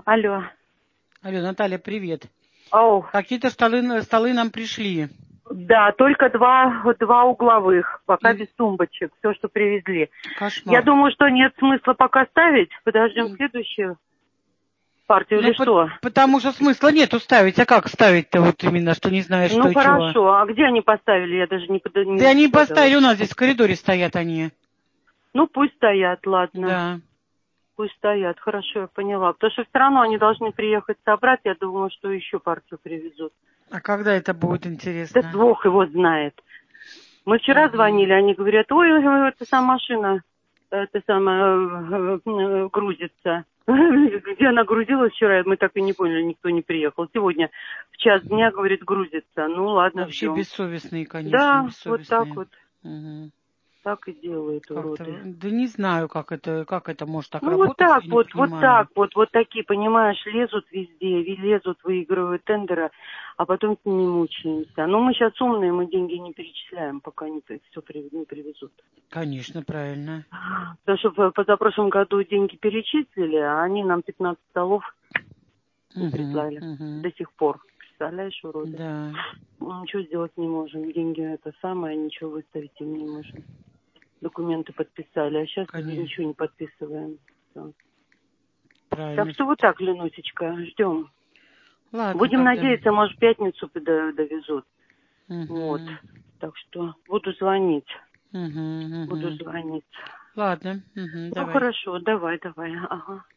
Алло. Алло, Наталья, привет. Оу. Какие-то столы нам пришли. Да, только два угловых, пока без тумбочек, все, что привезли. Кошмар. Я думаю, что нет смысла пока ставить. Подождем следующую партию или что? Потому что смысла нету ставить. А как ставить-то вот именно, что не знаешь, что Ну и хорошо, чего? а где они поставили? Я даже не Да они догадалась. поставили, у нас здесь в коридоре стоят они. Ну пусть стоят, ладно. Да. Пусть стоят, хорошо, я поняла. Потому что все равно они должны приехать собрать, я думаю, что еще партию привезут. А когда это будет, Да интересно? Бог его знает. Мы вчера звонили, они говорят, ой, эта сама машина, это самая, грузится. Где она грузилась вчера, мы так и не поняли, никто не приехал. Сегодня в час дня, говорит, грузится. Ну ладно, Вообще ждем. бессовестные, конечно, Да, вот так бессовестные. вот. Угу. Так и делают Как-то, уроды. да не знаю, как это может так Ну вот работать, так я не вот, понимаю. вот такие, понимаешь, лезут везде, лезут, выигрывают тендеры, а потом с ними мучаемся. Но мы сейчас умные, мы деньги не перечисляем, пока не все не привезут. Конечно, правильно. Потому что в позапрошлом году деньги перечислили, а они нам 15 столов не прислали. До сих пор. Представляешь, уроды. Да. Мы ничего сделать не можем. Деньги это самое, ничего выставить им не можем. Документы подписали, а сейчас уже Конечно. ничего не подписываем. Всё. Так Правильно. что вот так, Ленусечка, ждем. Ладно, Будем тогда. надеяться, может, в пятницу довезут. Вот. Угу. Так что буду звонить. Угу, Буду угу. звонить. Ладно, угу, Ну, давай. хорошо, давай. Ага.